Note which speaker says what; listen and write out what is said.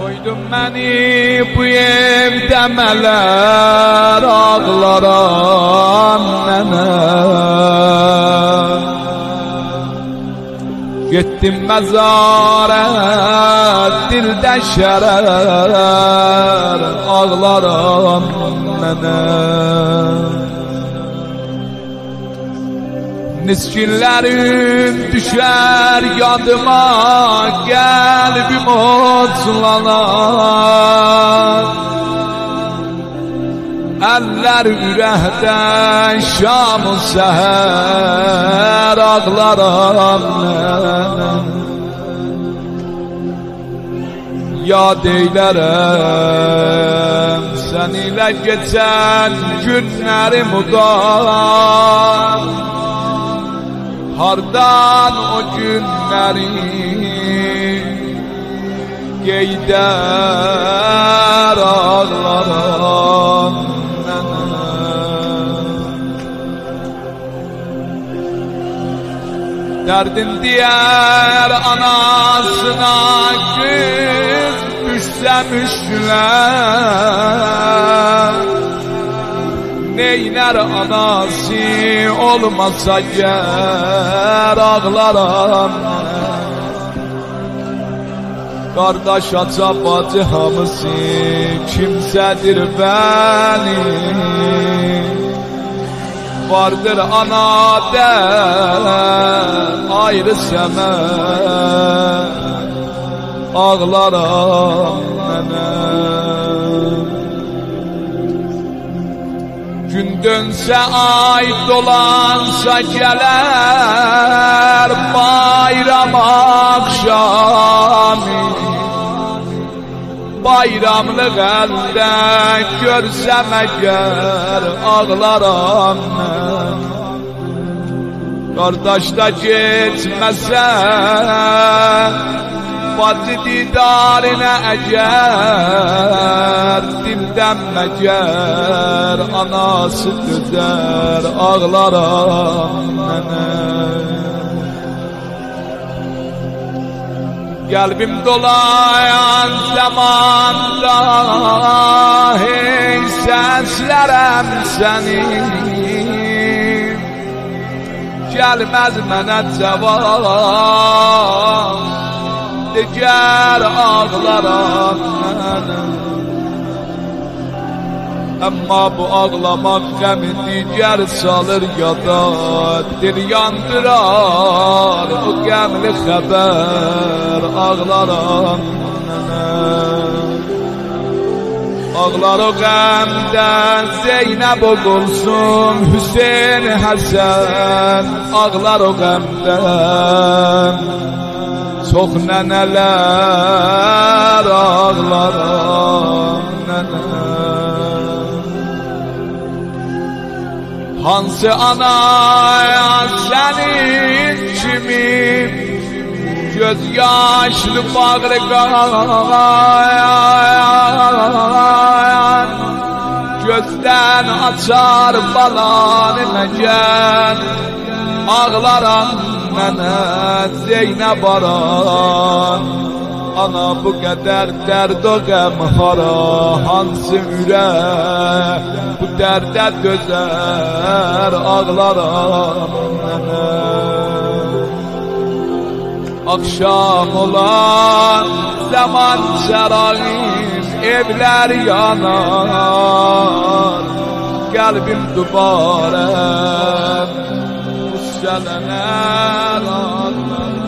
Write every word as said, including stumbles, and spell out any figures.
Speaker 1: Koydum beni bu evde meler ağlaram nene. Gittim mezara dilde şerer ağlaram nene. Niskinlerim düşer yadıma, kalbim otlanar. Eller ürəkdən şam-ı səhər ağlaram nənəm. Yad eylərəm sən ilə geçən günlərim udar. Hardan o günləri geyder ağlaram nənə. Dərdin diyər anasına kız düşsəmişlər. Neyler anası olmasa gər ağlaram. Qardaş aça bacı hamısı kimsədir bəni. Vardır anadən ayrı səmən ağlaram nənəm. Gün dönsə ay dolansa gələr bayram akşamı. Bayramlıq əldə görsəm əgər ağlaram mən. Qardaş da getməsə bacı didarına əgər, dildən məgər anası dözər ağlaram nənə. Qəlbim dolayan zamanda hey səslərəm səni. Gəlməz mənə cavab, digər ağlaram mənə. Amma bu ağlamaq qəmi digər salır yada. Dil yandırar o qəmli xəbər ağlaram mənə. Ağlar o qəmdən Zeynəb o Gülsüm, Hüseyin Həsən. Ağlar o qəmdən çox nənələr ağlaram nənə. Hansı anaya sənin kimi göz yaşlı bağrı qayan. Gözdən açar balanı məgən ağlaram mənə Zeynəb aran. Ana bu qədər dərd o qəm hara, hansı ürək bu dərdə dözər ağlaram mənə. Akşam olan zaman çərağım evlər yanar. Qəlbim dubarəm bu sənələr ağlar.